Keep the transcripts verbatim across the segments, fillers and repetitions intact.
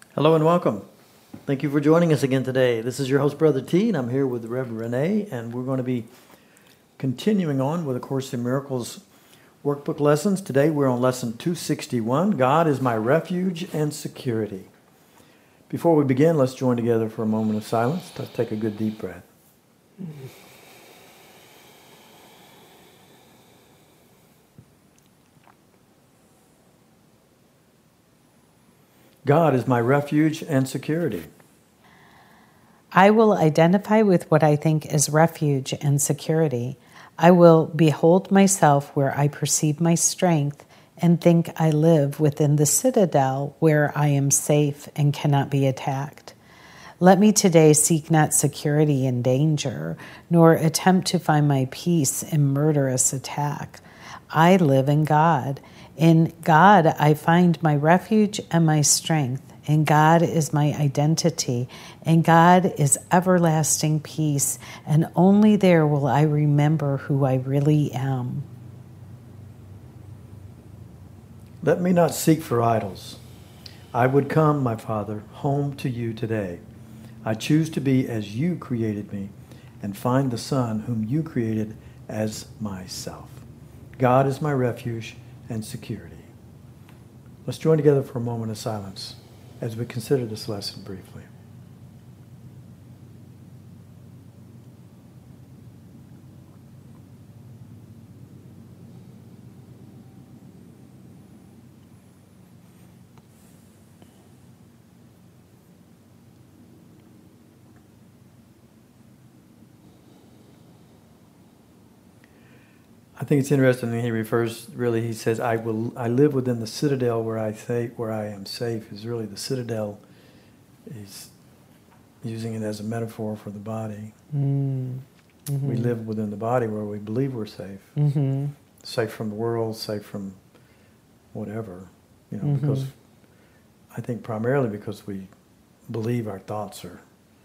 Hello and welcome. Thank you for joining us again today. This is your host, Brother T, and I'm here with Reverend Renee, and we're going to be continuing on with A Course in Miracles workbook lessons. Today we're on lesson two sixty-one, God is my refuge and security. Before we begin, let's join together for a moment of silence. Let's take a good deep breath. God is my refuge and security. I will identify with what I think is refuge and security. I will behold myself where I perceive my strength and think I live within the citadel where I am safe and cannot be attacked. Let me today seek not security in danger, nor attempt to find my peace in murderous attack. I live in God. In God, I find my refuge and my strength. And God is my identity. And God is everlasting peace. And only there will I remember who I really am. Let me not seek for idols. I would come, my Father, home to you today. I choose to be as you created me and find the Son whom you created as myself. God is my refuge and security. Let's join together for a moment of silence as we consider this lesson briefly. I think it's interesting that he refers, really, he says, I will. I live within the citadel where I say, where I am safe, is really the citadel. He's using it as a metaphor for the body. Mm. Mm-hmm. We live within the body where we believe we're safe. Mm-hmm. Safe from the world, safe from whatever. You know, Mm-hmm. because I think primarily because we believe our thoughts are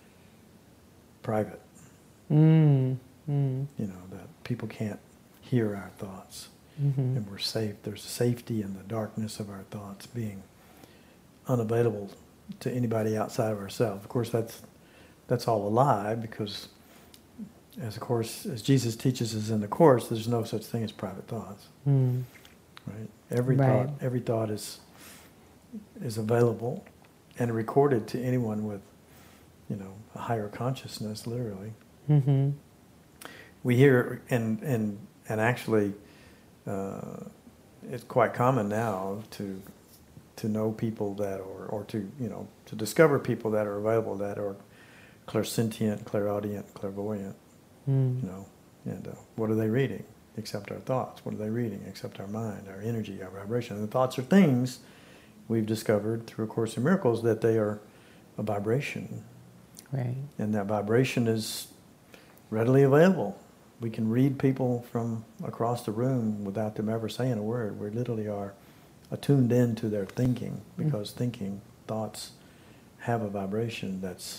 private. Mm. Mm. You know, that people can't hear our thoughts, Mm-hmm. and we're safe. There's safety in the darkness of our thoughts being unavailable to anybody outside of ourselves. Of course, that's that's all a lie, because as of course as Jesus teaches us in the Course, there's no such thing as private thoughts. Mm. Right? Every Right. thought, every thought is is available and recorded to anyone with, you know, a higher consciousness, literally. Mm-hmm. We hear and and and actually, uh, it's quite common now to to know people that, or or to you know to discover people that are available, that are clairsentient, clairaudient, clairvoyant. Mm. You know, and uh, what are they reading? Except our thoughts. What are they reading? Except our mind, our energy, our vibration. And the thoughts are things we've discovered through A Course in Miracles, that they are a vibration, Right. and that vibration is readily available. We can read people from across the room without them ever saying a word. We literally are attuned in to their thinking, because mm. thinking, thoughts have a vibration that's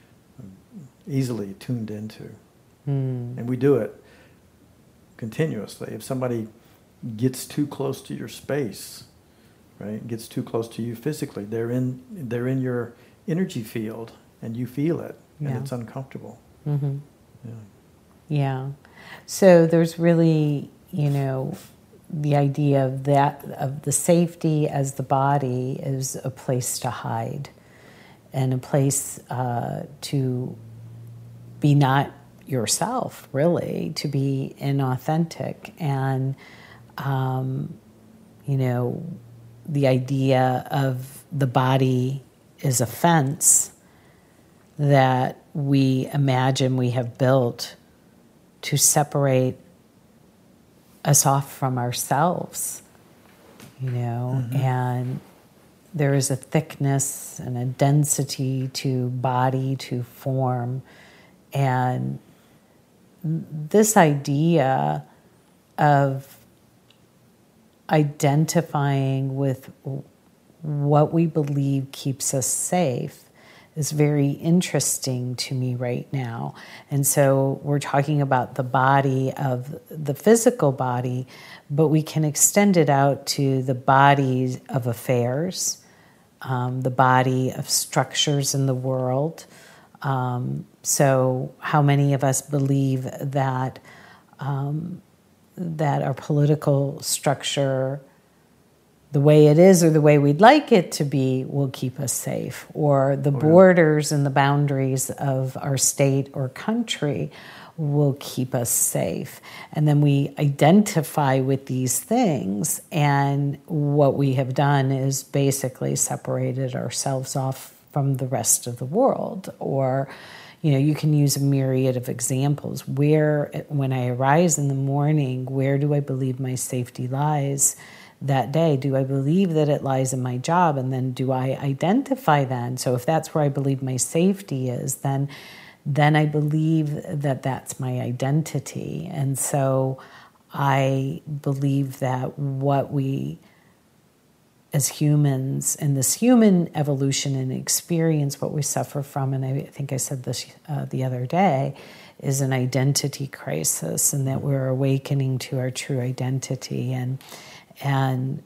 easily tuned into. Mm. And we do it continuously. If somebody gets too close to your space, right, gets too close to you physically, they're in they're in your energy field, and you feel it, and Yeah. it's uncomfortable. Mm-hmm. Yeah. Yeah. So there's really, you know, the idea of that, of the safety as the body is a place to hide, and a place uh, to be not yourself, really, to be inauthentic. And, um, you know, the idea of the body is a fence that we imagine we have built to separate us off from ourselves, you know, mm-hmm. and there is a thickness and a density to body, to form, and this idea of identifying with what we believe keeps us safe is very interesting to me right now. And so we're talking about the body of the physical body, but we can extend it out to the bodies of affairs, um, the body of structures in the world. Um, so how many of us believe that um, that our political structure, the way it is or the way we'd like it to be, will keep us safe, or the Oh, yeah. borders and the boundaries of our state or country will keep us safe. And then we identify with these things, and what we have done is basically separated ourselves off from the rest of the world. Or, you know, you can use a myriad of examples. Where, when I arise in the morning, where do I believe my safety lies that day? Do I believe that it lies in my job? And then do I identify then? So if that's where I believe my safety is, then then I believe that that's my identity. And so I believe that what we, as humans, in this human evolution and experience, what we suffer from, and I think I said this uh, the other day, is an identity crisis, and that we're awakening to our true identity. And and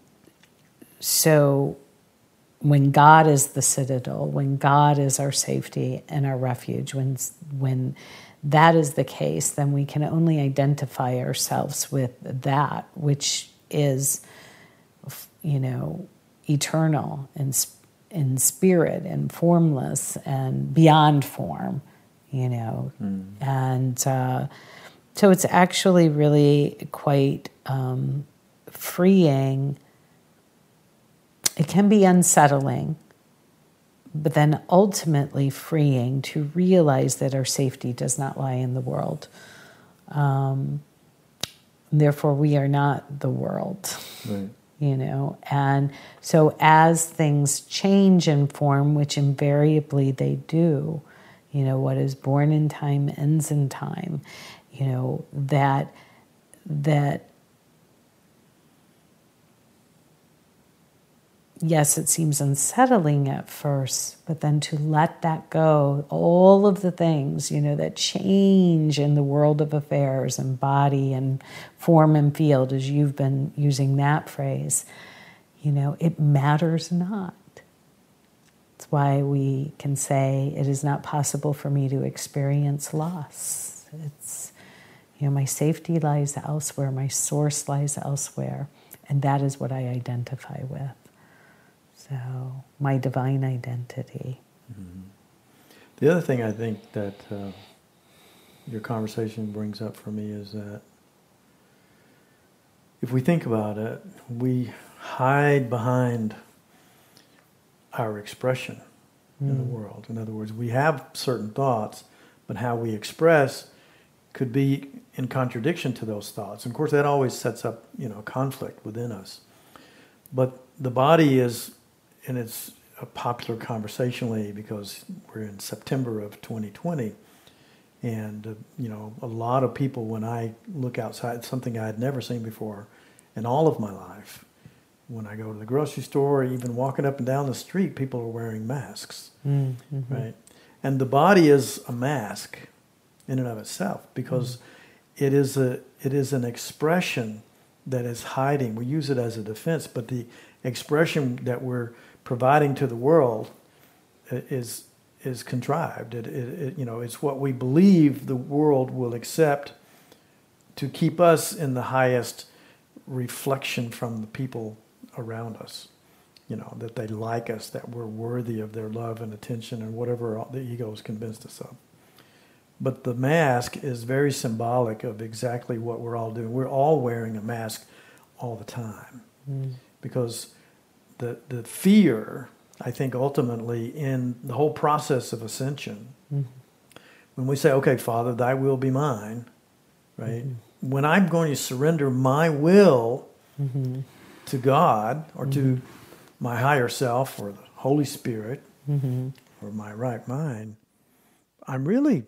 so when God is the citadel, when God is our safety and our refuge, when when that is the case, then we can only identify ourselves with that which is, you know, eternal and in spirit and formless and beyond form, you know. Mm. And uh, so it's actually really quite um, freeing. It can be unsettling, but then ultimately freeing to realize that our safety does not lie in the world. Um, therefore, we are not the world, right. You know. And so as things change in form, which invariably they do, you know, what is born in time ends in time, you know, that that yes, it seems unsettling at first, but then to let that go, all of the things, you know, that change in the world of affairs and body and form and field, as you've been using that phrase, you know, it matters not. That's why we can say it is not possible for me to experience loss. It's, you know, my safety lies elsewhere, my source lies elsewhere, and that is what I identify with. So, my divine identity. Mm-hmm. The other thing I think that uh, your conversation brings up for me is that if we think about it, we hide behind our expression mm. in the world. In other words, we have certain thoughts, but how we express could be in contradiction to those thoughts. And of course, that always sets up, you know, conflict within us. But the body is, and it's a popular conversationally because we're in September of twenty twenty, and uh, you know, a lot of people, when I look outside, something I had never seen before in all of my life, when I go to the grocery store, even walking up and down the street, people are wearing masks, mm-hmm. right? And the body is a mask in and of itself because mm-hmm. it is a it is an expression that is hiding. We use it as a defense, but the expression that we're providing to the world is is contrived. It, it, it, you know, it's what we believe the world will accept to keep us in the highest reflection from the people around us. You know, that they like us, that we're worthy of their love and attention and whatever the ego is convinced us of. But the mask is very symbolic of exactly what we're all doing. We're all wearing a mask all the time mm. because The the fear, I think, ultimately in the whole process of ascension, mm-hmm. when we say, okay, Father, thy will be mine, right? Mm-hmm. When I'm going to surrender my will mm-hmm. to God or mm-hmm. to my higher self or the Holy Spirit mm-hmm. or my right mind, I'm really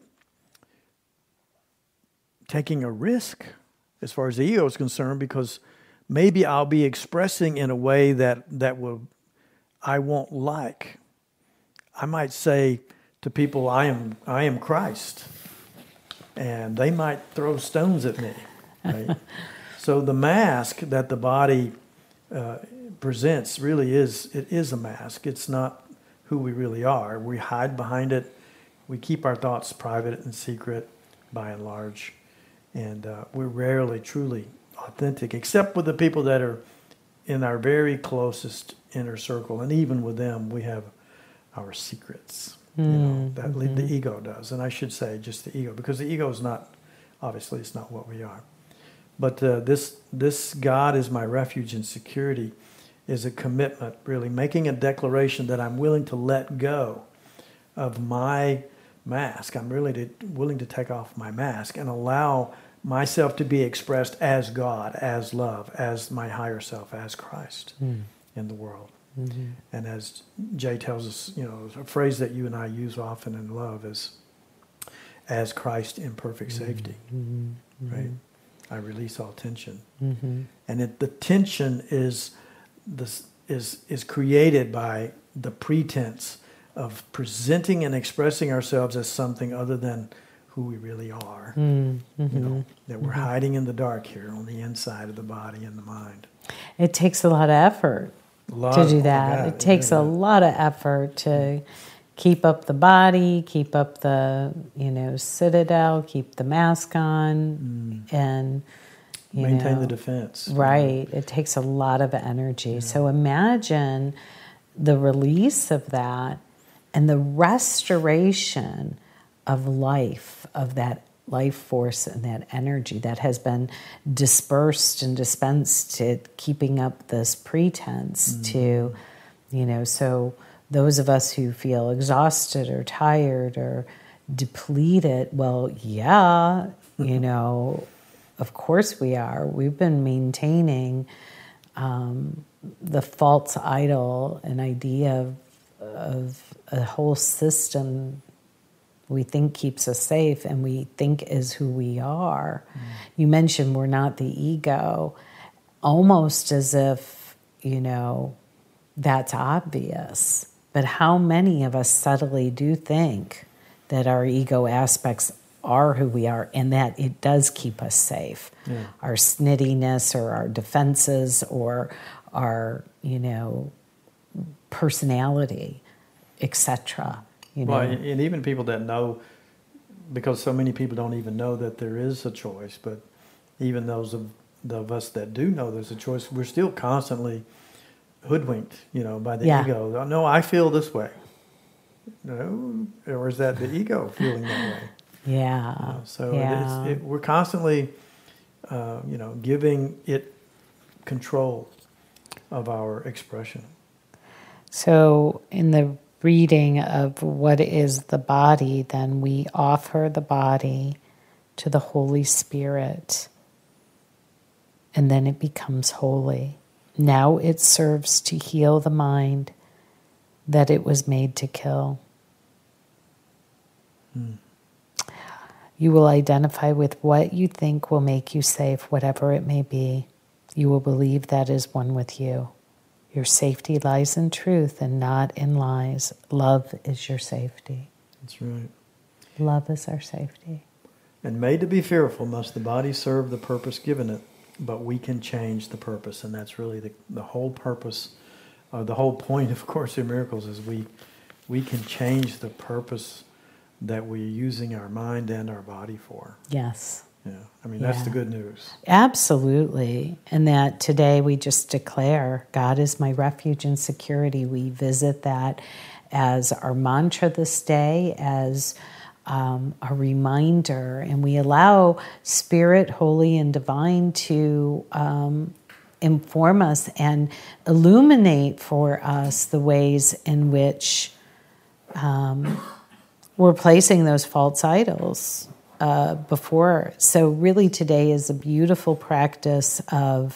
taking a risk as far as the ego is concerned, because maybe I'll be expressing in a way that, that will I won't like. I might say to people, I am I am Christ, and they might throw stones at me. Right? So the mask that the body uh, presents really is, it is a mask. It's not who we really are. We hide behind it. We keep our thoughts private and secret by and large. And uh, we're rarely truly authentic, except with the people that are in our very closest inner circle. And even with them, we have our secrets. Mm, you know, that mm-hmm. the ego does. And I should say just the ego, because the ego is not, obviously it's not what we are. But uh, this this God is my refuge and security is a commitment, really, making a declaration that I'm willing to let go of my mask. I'm really to, willing to take off my mask and allow myself to be expressed as God, as love, as my higher self, as Christ mm. in the world. Mm-hmm. And as Jay tells us, you know, a phrase that you and I use often in love is, as Christ in perfect safety, mm-hmm. right? I release all tension. Mm-hmm. And it, the tension is, this, is, is created by the pretense of presenting and expressing ourselves as something other than who we really are. Mm-hmm. You know, that we're mm-hmm. hiding in the dark here on the inside of the body and the mind. It takes a lot of effort lot to do of, that. Oh, it takes yeah, a yeah. lot of effort to keep up the body, keep up the, you know, citadel, keep the mask on, mm. and you maintain know, the defense. Right. It takes a lot of energy. Yeah. So imagine the release of that and the restoration of life, of that life force and that energy that has been dispersed and dispensed to keeping up this pretense mm. to, you know, so those of us who feel exhausted or tired or depleted, well, yeah, you know, of course we are. We've been maintaining um, the false idol, an idea of, of a whole system we think keeps us safe and we think is who we are. Mm. You mentioned we're not the ego, almost as if, you know, that's obvious. But how many of us subtly do think that our ego aspects are who we are and that it does keep us safe? Yeah. Our snittiness or our defenses or our, you know, personality, et cetera. You know? Well, and even people that know, because so many people don't even know that there is a choice, but even those of, of us that do know there's a choice, we're still constantly hoodwinked, you know, by the yeah. ego. No, I feel this way. No, or is that the ego feeling that way? Yeah. You know, so yeah. It is, it, we're constantly, uh, you know, giving it control of our expression. So in the reading of what is the body, then we offer the body to the Holy Spirit, and then it becomes holy. Now it serves to heal the mind that it was made to kill. Hmm. You will identify with what you think will make you safe, whatever it may be. You will believe that is one with you. Your safety lies in truth and not in lies. Love is your safety. That's right. Love is our safety. And made to be fearful must the body serve the purpose given it, but we can change the purpose. And that's really the, the whole purpose, uh, the whole point of Course in Miracles is we, we can change the purpose that we're using our mind and our body for. Yes. Yeah, I mean, yeah. that's the good news. Absolutely. And that today we just declare, God is my refuge and security. We visit that as our mantra this day, as um, a reminder, and we allow Spirit, Holy and Divine to um, inform us and illuminate for us the ways in which um, we're placing those false idols Uh, before. So really today is a beautiful practice of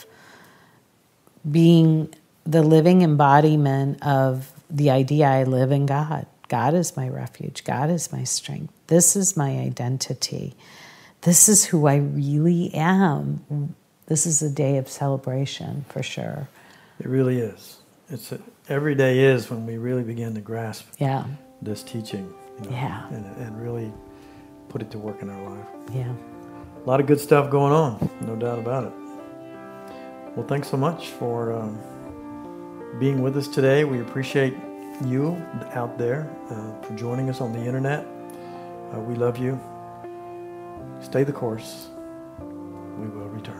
being the living embodiment of the idea I live in God. God is my refuge. God is my strength. This is my identity. This is who I really am. This is a day of celebration for sure. It really is. It's a, every day is when we really begin to grasp yeah. this teaching, you know, yeah. and, and really put it to work in our life. Yeah. A lot of good stuff going on, no doubt about it. Well, thanks so much for um, being with us today. We appreciate you out there uh, for joining us on the internet. Uh, we love you. Stay the course. We will return.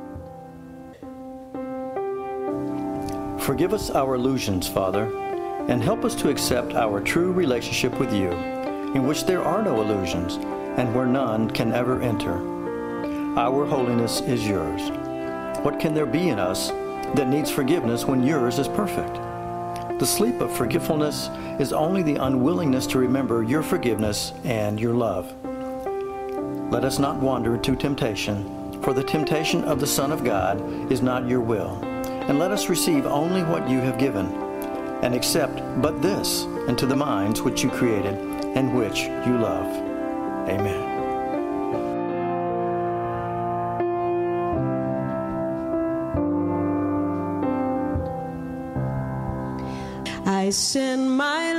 Forgive us our illusions, Father, and help us to accept our true relationship with you, in which there are no illusions, and where none can ever enter. Our holiness is yours. What can there be in us that needs forgiveness when yours is perfect? The sleep of forgetfulness is only the unwillingness to remember your forgiveness and your love. Let us not wander into temptation, for the temptation of the Son of God is not your will. And let us receive only what you have given, and accept but this into the minds which you created and which you love. Amen. I send my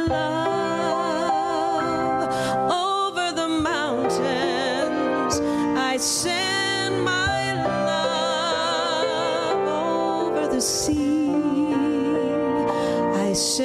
love over the mountains. I send my love over the sea. I send